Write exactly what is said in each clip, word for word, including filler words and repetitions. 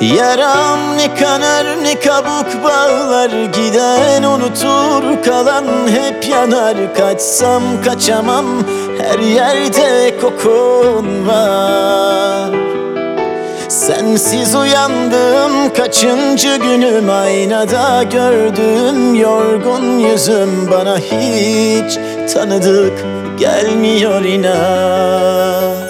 Yaram ne kanar ne kabuk bağlar, giden unutur kalan hep yanar. Kaçsam kaçamam, her yerde kokun var. Sensiz uyandım kaçıncı günüm, aynada gördüğüm yorgun yüzüm bana hiç tanıdık gelmiyor inan.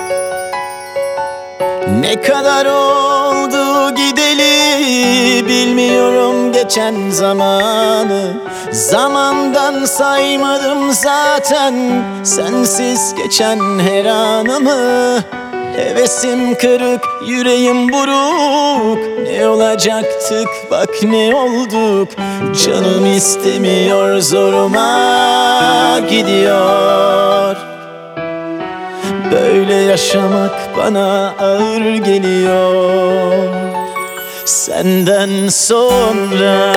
Ne kadar oldu gideli bilmiyorum geçen zamanı. Zamandan saymadım zaten sensiz geçen her anımı. Hevesim kırık, yüreğim buruk. Ne olacaktık bak ne olduk. Canım istemiyor, zoruma gidiyor. Böyle yaşamak bana ağır geliyor. Senden sonra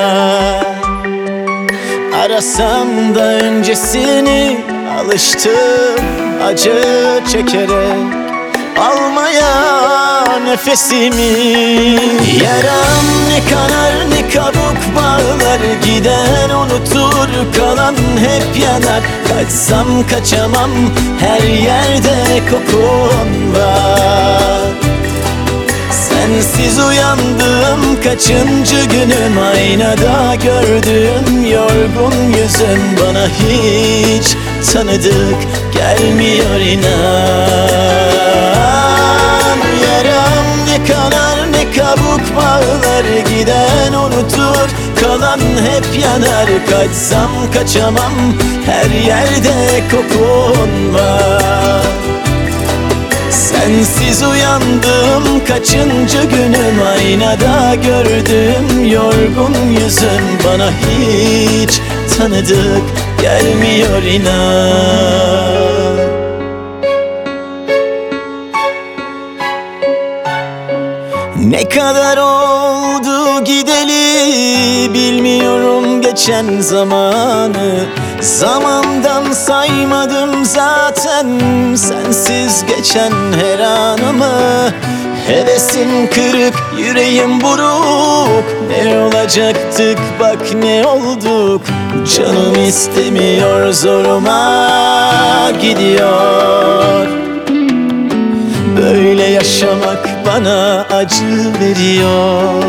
arasam da öncesini, alıştım acı çekerek almaya nefesimi. Yaram ne kanar ne kabuk bağlar, giden unutur kalan hep yanar. Kaçsam kaçamam, her yerde kokun var. Sensiz uyandım kaçıncı günüm, aynada gördüğüm yorgun yüzüm bana hiç tanıdık gelmiyor inan. Yaram ne kanar ne kabuk bağlar, giden unutur kalan hep yanar. Kaçsam kaçamam, her yerde kokun var. Sensiz uyandım kaçıncı günüm, aynada gördüğüm yorgun yüzüm bana hiç tanıdık gelmiyor inan. Ne kadar oldu gideli bilmiyorum geçen zamanı. Zamandan saymadım zaten sensiz geçen her anımı. Hevesim kırık, yüreğim buruk. Ne olacaktık bak ne olduk. Canım istemiyor, zoruma gidiyor. Böyle yaşamak bana acı veriyor.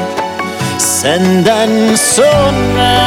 Senden sonra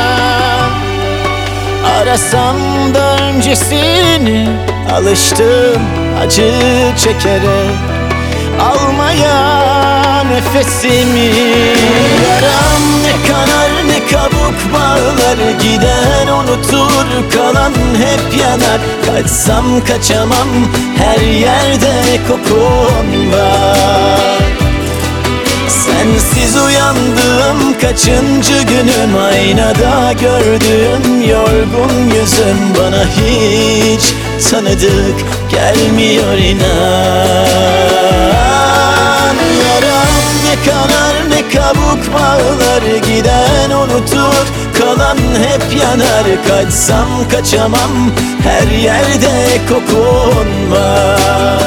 arasam da öncesini, alıştım acı çekerek almaya nefesimi. Yaram ne kanar ne kabuk bağlar, giden unutur kalan hep yanar. Kaçsam kaçamam, her yerde kokun var. Sensiz uyandım kaçıncı günüm, aynada gördüğüm yorgun yüzüm bana hiç tanıdık gelmiyor inan. Yaram ne kanar ne kabuk bağlar, giden unutur kalan hep yanar. Kaçsam kaçamam, her yerde kokun var.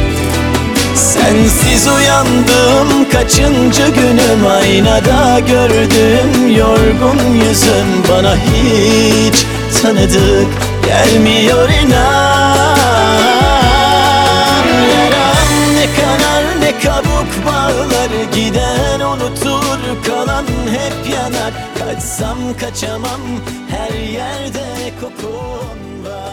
Sensiz uyandım kaçıncı günüm, aynada gördüğüm yorgun yüzüm bana hiç tanıdık gelmiyor inan. Yaram ne kanar ne kabuk bağlar, giden unutur kalan hep yanar. Kaçsam kaçamam, her yerde kokun var.